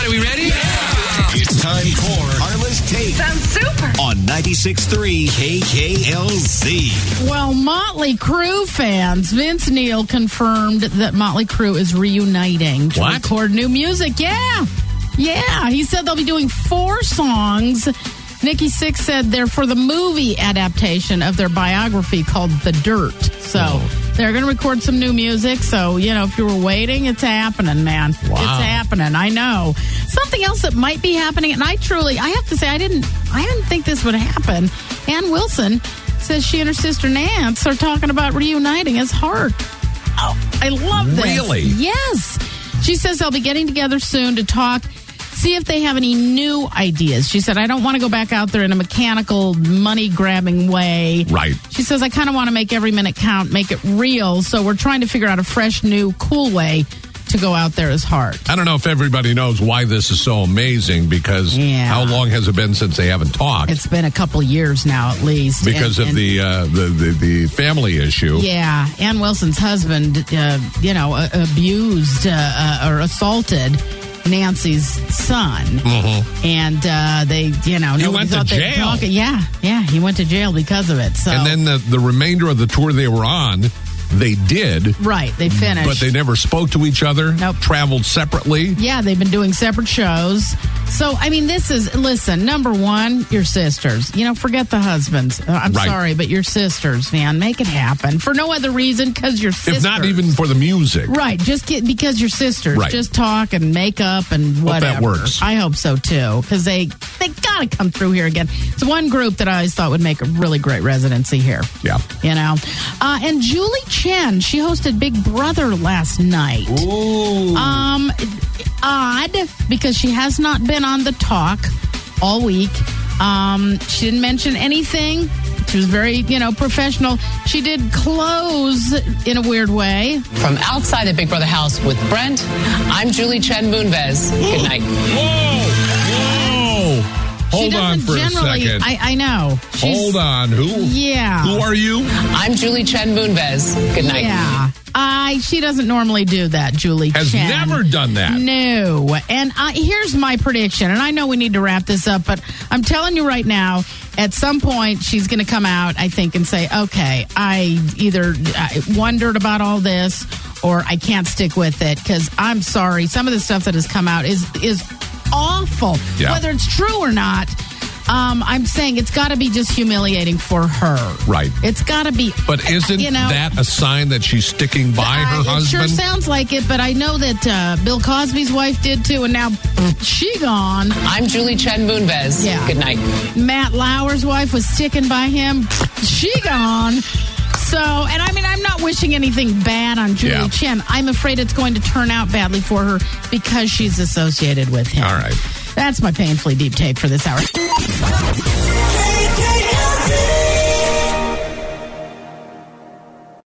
right, are we ready? Yeah. It's time for Carla's Take. Sounds super. On 96.3 KKLZ. Well, Motley Crue fans, Vince Neil confirmed that Motley Crue is reuniting to record new music. Yeah. He said they'll be doing 4 songs. Nikki Sixx said they're for the movie adaptation of their biography called The Dirt. So they're going to record some new music. So, if you were waiting, it's happening, man. Wow. It's happening. I know. Something else that might be happening, and I have to say, I didn't think this would happen. Ann Wilson says she and her sister Nance are talking about reuniting as Heart. Oh, I love this. Really? Yes. She says they'll be getting together soon to talk, see if they have any new ideas. She said, I don't want to go back out there in a mechanical, money-grabbing way. Right. She says, I kind of want to make every minute count, make it real. So we're trying to figure out a fresh, new, cool way to go out there as Heart. I don't know if everybody knows why this is so amazing, because how long has it been since they haven't talked? It's been a couple years now, at least. Because of the family issue. Yeah. Ann Wilson's husband, abused or assaulted Nancy's son. Mm-hmm. And they, he went to jail. He went to jail because of it. So. And then the remainder of the tour they were on, they did. Right, they finished. But they never spoke to each other. Nope. Traveled separately. Yeah, they've been doing separate shows. So, listen, number one, your sisters. Forget the husbands. I'm sorry, but your sisters, man. Make it happen. For no other reason, because your sisters. If not even for the music. Right, because your sisters. Right. Just talk and make up and whatever. Hope that works. I hope so, too, because they got to come through here again. It's one group that I always thought would make a really great residency here. Yeah. And Julie Chen, she hosted Big Brother last night. Ooh. Odd, because she has not been on the talk all week. She didn't mention anything. She was very, professional. She did close in a weird way. From outside the Big Brother house with Brent, I'm Julie Chen Moonves. Good night. Whoa! Hold on for a second. I know. Hold on. Who? Yeah. Who are you? I'm Julie Chen Moonves. Good night. Yeah. She doesn't normally do that, Julie Has Chen. never done that. No. And here's my prediction, and I know we need to wrap this up, but I'm telling you right now, at some point, she's going to come out, I think, and say, okay, I either wondered about all this, or I can't stick with it, because I'm sorry, some of the stuff that has come out is awful. Yeah. Whether it's true or not, I'm saying it's got to be just humiliating for her. Right. It's got to be. But isn't that a sign that she's sticking by her husband? It sure sounds like it, but I know that Bill Cosby's wife did too, and now she gone. I'm Julie Chen Moonves. Yeah. Good night. Matt Lauer's wife was sticking by him. She gone. So, and I'm not wishing anything bad on Julie Chen. I'm afraid it's going to turn out badly for her because she's associated with him. All right. That's my painfully deep take for this hour.